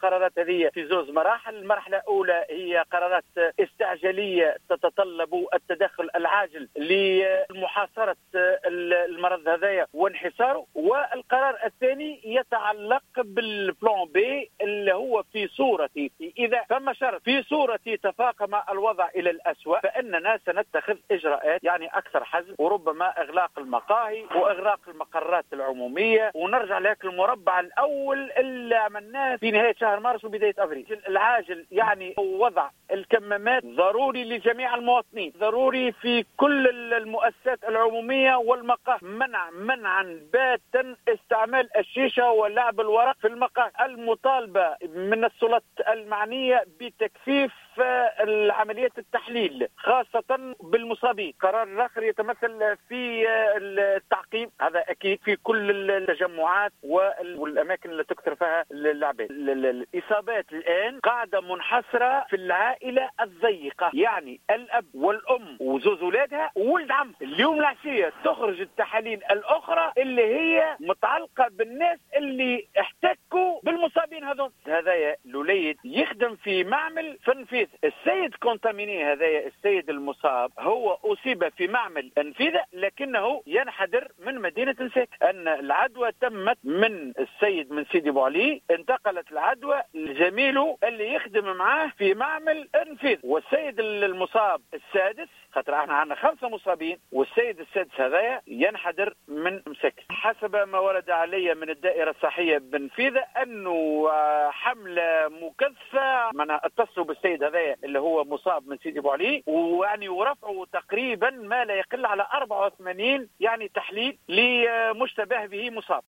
القرارات هذه في زوج مراحل. المرحلة الأولى هي قرارات استعجالية تتطلب التدخل العاجل لمحاصرة المرض هذايا وانحساره، والقرار الثاني يتعلق بالبلان بي اللي هو في صورة إذا ثم شرط في صورة تفاقم الوضع إلى الأسوأ فإننا سنتخذ إجراءات يعني أكثر حزم، وربما إغلاق المقاهي وإغلاق المقرات العمومية، ونرجع لك المربع الأول اللي عملناه في نهاية شهر مارس وبداية أبريل. العاجل يعني وضع الكمامات ضروري لجميع المواطنين، ضروري في كل المؤسسات العمومية والمقاهي، منعا باتا استعمال الشيشة ولعب الورق في المقاهي. المطالبة من السلطات المعنية بتكثيف العمليات التحليل خاصة بالمصابين. قرار آخر يتمثل في التعقيم، هذا أكيد في كل التجمعات والأماكن اللي تكثر فيها العباد. الإصابات الآن قاعدة منحصرة في العائلة الضيقة، يعني الأب والأم وزوج أولادها وولد عم. اليوم العشية تخرج التحاليل الأخرى اللي هي متعلقة بالناس اللي احتكوا بالمصابين هذول. هذا الوليد يخدم في معمل فنفيذ، السيد كونتاميني هذا السيد المصاب هو أصيب في معمل أنفيذة لكنه ينحدر من مدينة نساك. أن العدوى تمت من السيد من سيدي بوعلي، انتقلت العدوى لزميله اللي يخدم معاه في معمل أنفيذ، والسيد المصاب السادس، خاطر احنا عندنا 5 مصابين، والسيد السادس هذا ينحدر من مسك. حسب ما ورد علي من الدائرة الصحية بنفيذة أنه حملة مكثفة من اتصلوا بالسيد هذا اللي هو مصاب من سيدي بوعلي، ويعني ورفعوا تقريبا ما لا يقل على 84 يعني تحليل لمشتبه به مصاب.